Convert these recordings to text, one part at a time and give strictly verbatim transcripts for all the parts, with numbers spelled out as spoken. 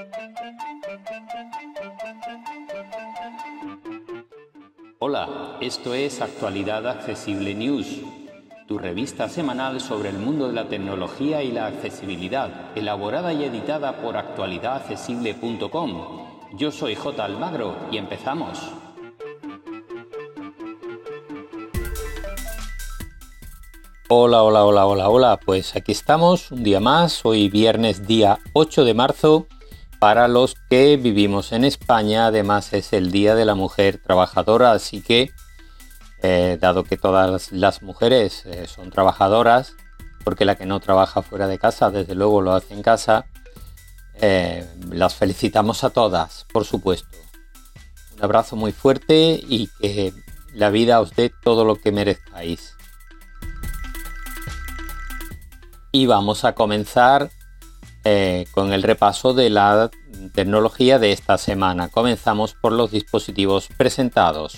Hola, esto es Actualidad Accesible News, tu revista semanal sobre el mundo de la tecnología y la accesibilidad, elaborada y editada por actualidad accesible punto com. Yo soy J. Almagro y empezamos. Hola, hola, hola, hola, hola. Pues aquí estamos un día más, hoy viernes día ocho de marzo. Para los que vivimos en España, además es el Día de la Mujer Trabajadora, así que, eh, dado que todas las mujeres eh, son trabajadoras, porque la que no trabaja fuera de casa, desde luego lo hace en casa, eh, las felicitamos a todas, por supuesto. Un abrazo muy fuerte y que la vida os dé todo lo que merezcáis. Y vamos a comenzar Eh, con el repaso de la tecnología de esta semana. Comenzamos por los dispositivos presentados.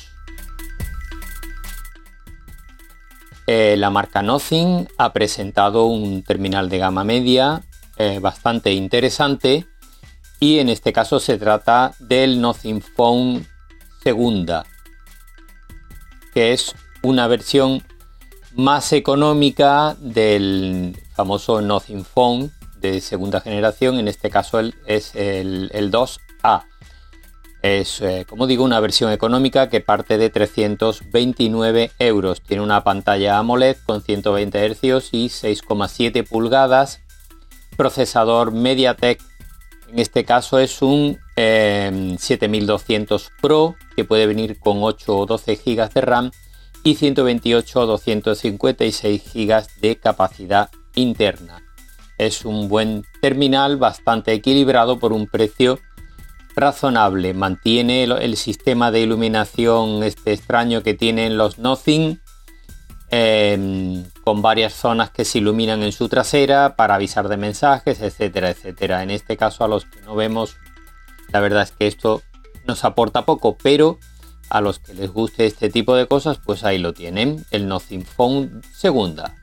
Eh, la marca Nothing ha presentado un terminal de gama media eh, bastante interesante, y en este caso se trata del Nothing Phone Segunda, que es una versión más económica del famoso Nothing Phone de segunda generación. En este caso el, es el, el dos A. Es, eh, como digo, una versión económica que parte de trescientos veintinueve euros. Tiene una pantalla AMOLED con ciento veinte hercios y seis coma siete pulgadas. Procesador MediaTek. En este caso es un eh, siete mil doscientos Pro, que puede venir con ocho o doce gigas de RAM y ciento veintiocho o doscientos cincuenta y seis gigas de capacidad interna. Es un buen terminal, bastante equilibrado por un precio razonable. Mantiene el, el sistema de iluminación este extraño que tienen los Nothing, eh, con varias zonas que se iluminan en su trasera para avisar de mensajes, etcétera, etcétera. En este caso, a los que no vemos, la verdad es que esto nos aporta poco, pero a los que les guste este tipo de cosas, pues ahí lo tienen, el Nothing Phone Segunda.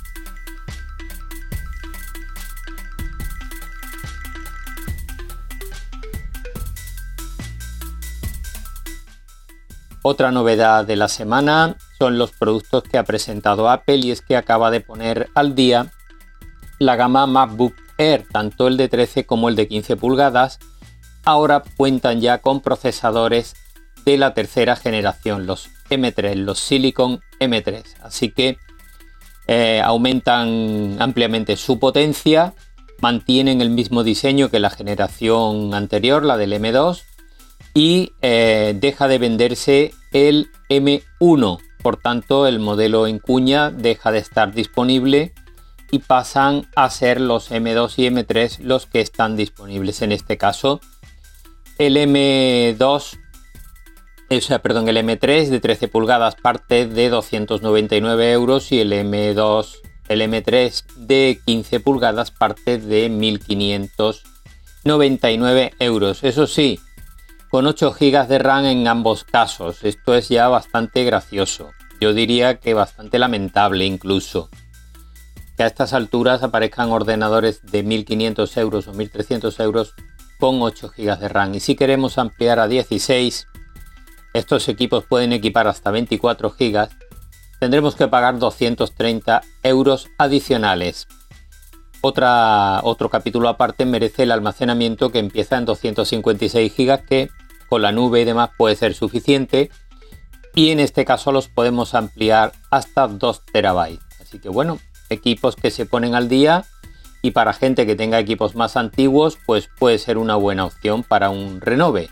Otra novedad de la semana son los productos que ha presentado Apple, y es que acaba de poner al día la gama MacBook Air. Tanto el de trece como el de quince pulgadas ahora cuentan ya con procesadores de la tercera generación, los M tres, los Silicon M tres. Así que eh, aumentan ampliamente su potencia, mantienen el mismo diseño que la generación anterior, la del M dos, y eh, deja de venderse el M uno, por tanto el modelo en cuña deja de estar disponible y pasan a ser los M dos y M tres los que están disponibles. En este caso el M dos, o sea, perdón, el M tres de trece pulgadas parte de doscientos noventa y nueve euros, y el M dos, el M tres de quince pulgadas parte de mil quinientos noventa y nueve euros. Eso sí, con ocho gigas de RAM en ambos casos. Esto es ya bastante gracioso. Yo diría que bastante lamentable incluso, que a estas alturas aparezcan ordenadores de mil quinientos euros o mil trescientos euros con ocho gigas de RAM. Y si queremos ampliar a dieciséis, estos equipos pueden equipar hasta veinticuatro gigas. Tendremos que pagar doscientos treinta euros adicionales. Otra, otro capítulo aparte merece el almacenamiento, que empieza en doscientos cincuenta y seis gigas, que con la nube y demás puede ser suficiente, y en este caso los podemos ampliar hasta dos terabytes. Así que bueno, equipos que se ponen al día, y para gente que tenga equipos más antiguos pues puede ser una buena opción para un renove.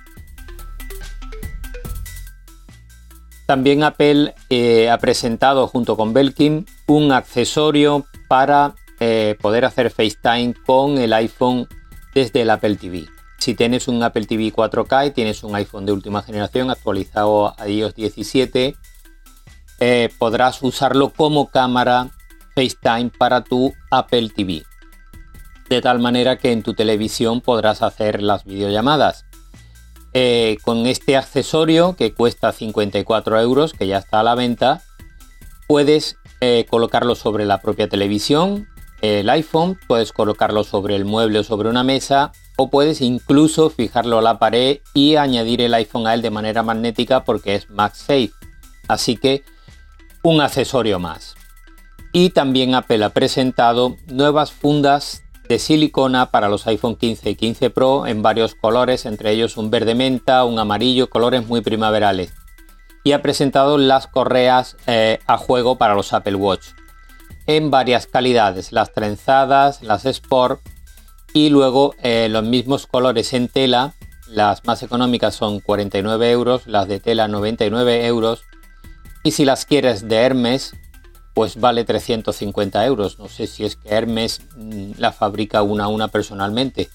También Apple eh, ha presentado junto con Belkin un accesorio para eh, poder hacer FaceTime con el iPhone desde el Apple T V. Si tienes un Apple T V cuatro K y tienes un iPhone de última generación actualizado a i O S diecisiete, eh, podrás usarlo como cámara FaceTime para tu Apple T V. De tal manera que en tu televisión podrás hacer las videollamadas. Eh, con este accesorio, que cuesta cincuenta y cuatro euros, que ya está a la venta, puedes eh, colocarlo sobre la propia televisión, el iPhone, puedes colocarlo sobre el mueble o sobre una mesa, o puedes incluso fijarlo a la pared y añadir el iPhone a él de manera magnética porque es MagSafe. Así que un accesorio más. Y también Apple ha presentado nuevas fundas de silicona para los iPhone quince y quince Pro en varios colores, entre ellos un verde menta, un amarillo, colores muy primaverales. Y ha presentado las correas eh, a juego para los Apple Watch en varias calidades, las trenzadas, las Sport y luego eh, los mismos colores en tela. Las más económicas son cuarenta y nueve euros, las de tela noventa y nueve euros, y si las quieres de Hermes pues vale trescientos cincuenta euros. No sé si es que Hermes mmm, la fabrica una a una personalmente.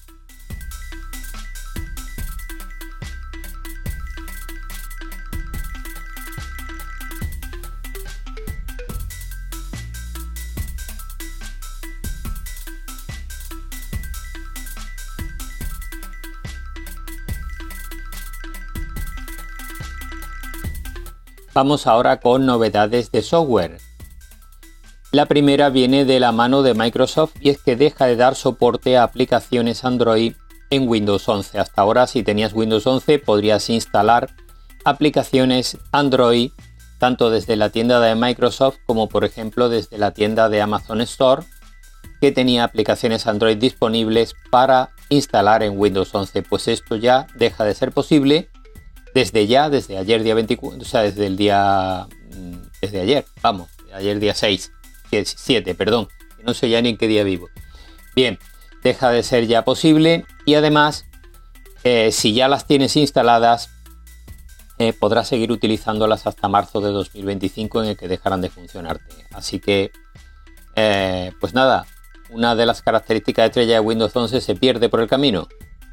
Vamos ahora con novedades de software. La primera viene de la mano de Microsoft y es que deja de dar soporte a aplicaciones Android en Windows once. Hasta ahora, si tenías Windows once, podrías instalar aplicaciones Android tanto desde la tienda de Microsoft como por ejemplo desde la tienda de Amazon Store, que tenía aplicaciones Android disponibles para instalar en Windows once. Pues esto ya deja de ser posible desde ya, desde ayer día veinticuatro, o sea, desde el día, desde ayer, vamos, ayer día seis, siete, perdón, no sé ya ni en qué día vivo. Bien, deja de ser ya posible y además, eh, si ya las tienes instaladas, eh, podrás seguir utilizándolas hasta marzo de dos mil veinticinco, en el que dejarán de funcionarte. Así que, eh, pues nada, una de las características estrella de Windows once se pierde por el camino.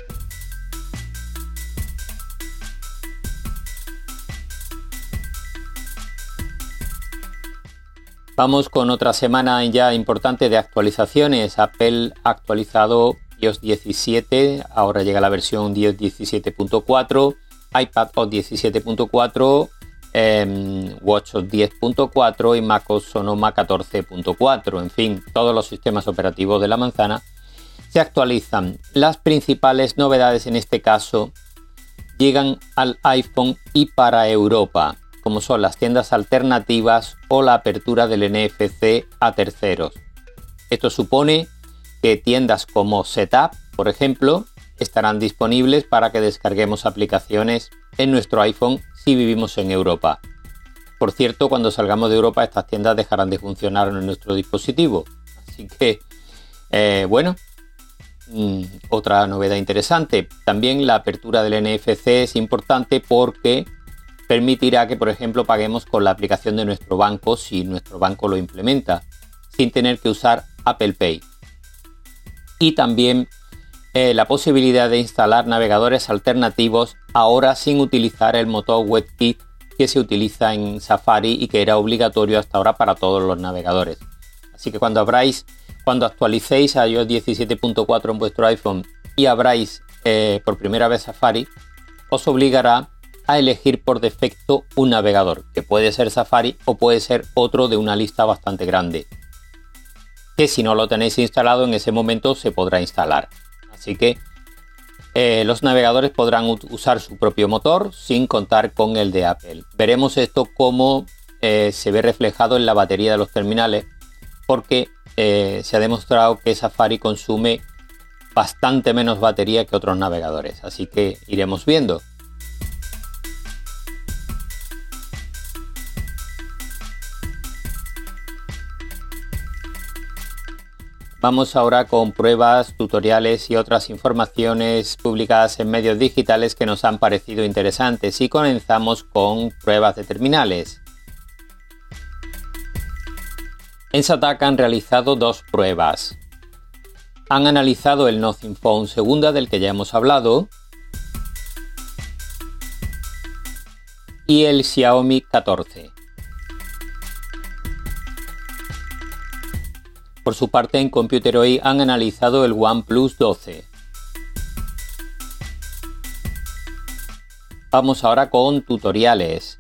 Vamos con otra semana ya importante de actualizaciones. Apple ha actualizado iOS diecisiete, ahora llega la versión iOS diecisiete punto cuatro, iPadOS diecisiete punto cuatro, eh, WatchOS diez punto cuatro y macOS Sonoma catorce punto cuatro. En fin, todos los sistemas operativos de la manzana se actualizan. Las principales novedades en este caso llegan al iPhone y para Europa, como son las tiendas alternativas o la apertura del N F C a terceros. Esto supone que tiendas como Setup, por ejemplo, estarán disponibles para que descarguemos aplicaciones en nuestro iPhone si vivimos en Europa. Por cierto, cuando salgamos de Europa, estas tiendas dejarán de funcionar en nuestro dispositivo. Así que, eh, bueno, mmm, otra novedad interesante. También la apertura del N F C es importante porque permitirá que, por ejemplo, paguemos con la aplicación de nuestro banco si nuestro banco lo implementa, sin tener que usar Apple Pay. Y también eh, la posibilidad de instalar navegadores alternativos ahora sin utilizar el motor WebKit que se utiliza en Safari y que era obligatorio hasta ahora para todos los navegadores. Así que cuando abráis, cuando actualicéis a iOS diecisiete punto cuatro en vuestro iPhone y abráis eh, por primera vez Safari, os obligará a elegir por defecto un navegador, que puede ser Safari o puede ser otro de una lista bastante grande, que si no lo tenéis instalado en ese momento se podrá instalar. Así que eh, los navegadores podrán usar su propio motor sin contar con el de Apple. Veremos esto cómo eh, se ve reflejado en la batería de los terminales, porque eh, se ha demostrado que Safari consume bastante menos batería que otros navegadores, así que iremos viendo. Vamos ahora con pruebas, tutoriales y otras informaciones publicadas en medios digitales que nos han parecido interesantes, y comenzamos con pruebas de terminales. En SATAC han realizado dos pruebas. Han analizado el Nothing Phone segunda, del que ya hemos hablado, y el Xiaomi catorce. Por su parte, en Computeroid han analizado el OnePlus doce. Vamos ahora con tutoriales.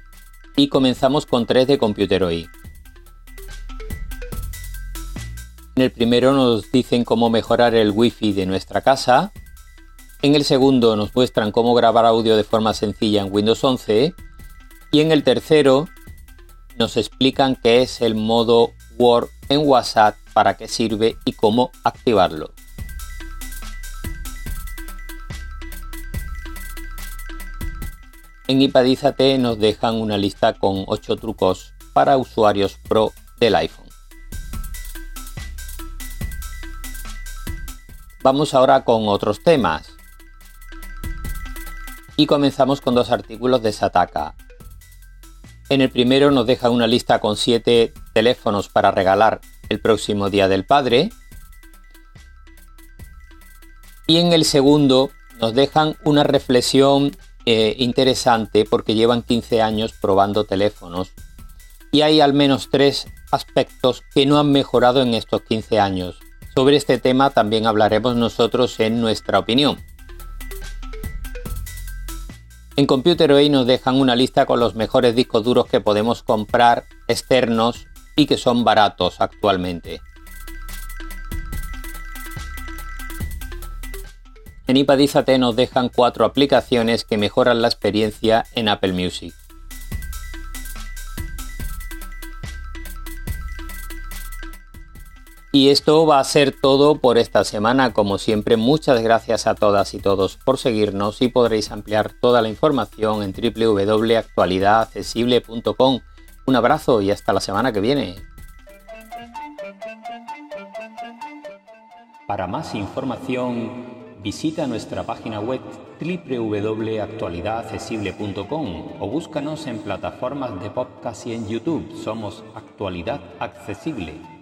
Y comenzamos con tres de Computeroid. En el primero nos dicen cómo mejorar el wifi de nuestra casa. En el segundo nos muestran cómo grabar audio de forma sencilla en Windows once. Y en el tercero nos explican qué es el modo Word en WhatsApp, para qué sirve y cómo activarlo. En iPadízate nos dejan una lista con ocho trucos para usuarios pro del iPhone. Vamos ahora con otros temas. Y comenzamos con dos artículos de Sataka. En el primero nos deja una lista con siete teléfonos para regalar el próximo Día del Padre. Y en el segundo nos dejan una reflexión eh, interesante, porque llevan quince años probando teléfonos. Y hay al menos tres aspectos que no han mejorado en estos quince años. Sobre este tema también hablaremos nosotros en nuestra opinión. En Computerway nos dejan una lista con los mejores discos duros que podemos comprar externos y que son baratos actualmente. En iPadízate nos dejan cuatro aplicaciones que mejoran la experiencia en Apple Music. Y esto va a ser todo por esta semana. Como siempre, muchas gracias a todas y todos por seguirnos, y podréis ampliar toda la información en doble u doble u doble u punto actualidad accesible punto com. Un abrazo y hasta la semana que viene. Para más información, visita nuestra página web doble u doble u doble u punto actualidad accesible punto com o búscanos en plataformas de podcast y en YouTube. Somos Actualidad Accesible.